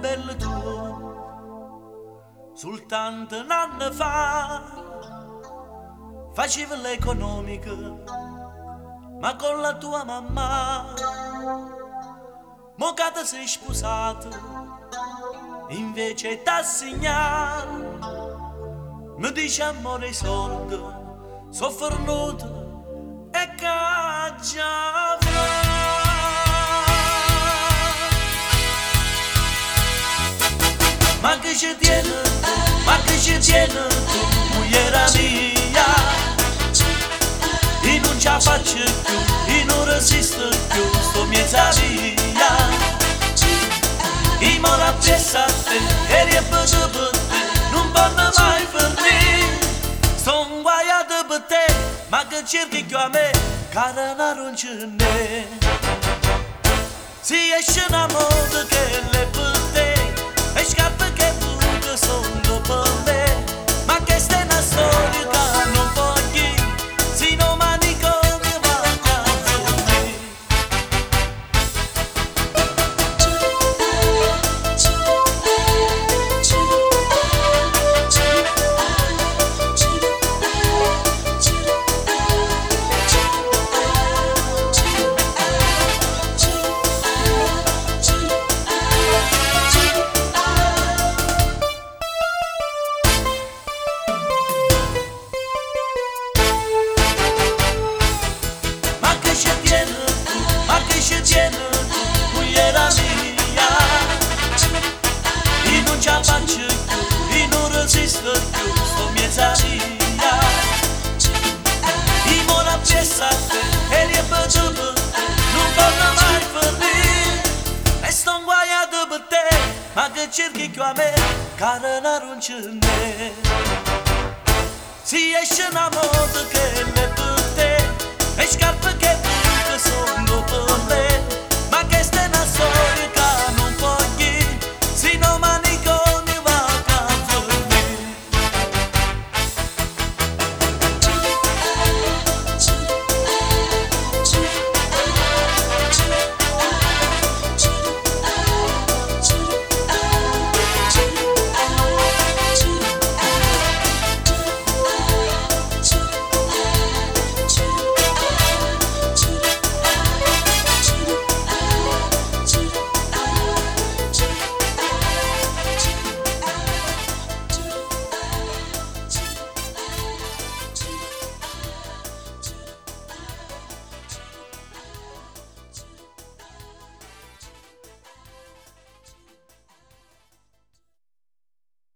fratello tuo, soltanto un anno fa facevi l'economica, ma con la tua mamma, mo che ti sei sposato, invece t'ha segnato, mi dice amore i soldi, sono fornuto e caccia. Ma che ci tiene tu, mugliera mia, e non ce la faccio più, e non resisto più, sto miezza via. E mo la pressa a te, e ripeto per te, non vanno mai finire. Sto inguaiato per te, ma che cerchi più a me, cara una roncine. Si esce una moda che le per te, e scarpe che buche sono per me, ma che stai una storia che non voglio, si non manico mi manca me. Mugliera mia, e non ce la faccio più, e non resisto più, sto miezza via. E mo la pressa a te, e ripeto per te, non vanno mai finire. E sto inguaiato per te, ma che cerchi più a me, cara una roncine. Si esce una moda che le per te, e scarpe che